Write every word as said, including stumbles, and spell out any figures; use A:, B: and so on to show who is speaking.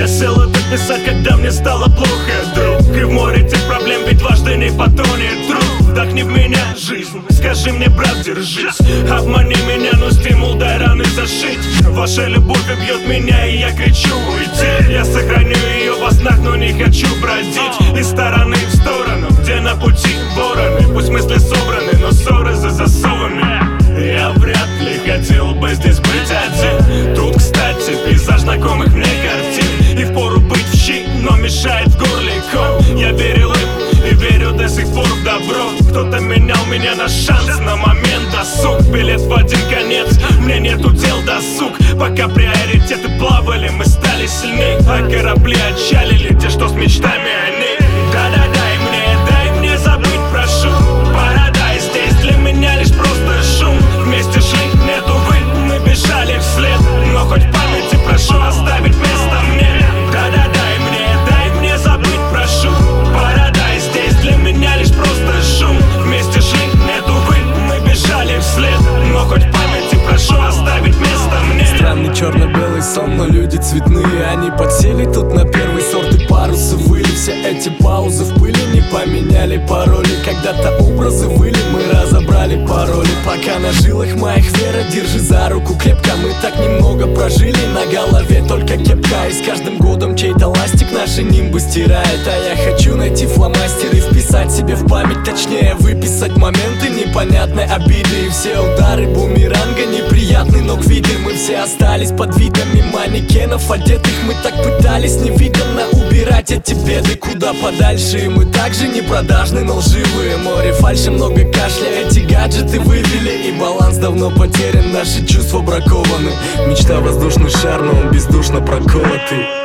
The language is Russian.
A: сел это писать, когда мне стало плохо, друг. И в море тех проблем ведь дважды не потонет труп. Вдохни в меня жизнь, скажи мне, брат, держись. Обмани меня, но стимул дай раны зашить. Ваша любовь бьет меня, и я кричу уйти. Я сохраню ее во снах, но не хочу бродить из стороны в сторону, где на пути вороны. Пусть мысли собраны, но ссоры за засовами. Я вряд ли хотел бы здесь быть один. Тут, кстати, пейзаж знакомых мне картин. И впору быть в щи, но мешает в горле ком. Я верил им и верю до сих пор в добро. Кто-то менял меня на шанс, на момент досуг. Билет в один конец, мне нету дел досуг. Пока приоритеты плавали, мы стали сильней. А корабли отчалили, те, что с мечтами они. Да-да, дай мне, дай мне забыть, прошу. Парадайз здесь для меня лишь просто шум. Вместе шли, нету вы, мы бежали вслед. Но хоть в памяти прошу оставить место мне. Да-да, дай мне, дай мне забыть, прошу. Парадайз здесь для меня лишь просто шум. Вместе шли, нету вы, мы бежали вслед. Но хоть в памяти прошу оставить место мне.
B: Странный черно-белый сон, но люди цветные. Они подсели тут на первый сорт и парусы выли. Все эти паузы в пыли не поменяли пароли. Когда-то образы выли, мы разобрали пароли. Пока на жилах моих вера, держи за руку крепко. Мы так немного прожили, на голове только кепка. И с каждым годом чей-то ластик наши нимбы стирает. А я хочу найти фломастер и вписать себе в память, точнее выписать моменты непонятной обиды. И все удары бумеранга неприятны, но к виду мы все остались под видами манекенов одетых. Мы так пытались невиданно убирать эти беды куда подальше. И мы также не продажны, но лживые. Море фальши, много кашля, эти гаджеты вывели. И баланс давно потерян, наши чувства бракованы. Мечта воздушный шар, но он бездушно проколотый.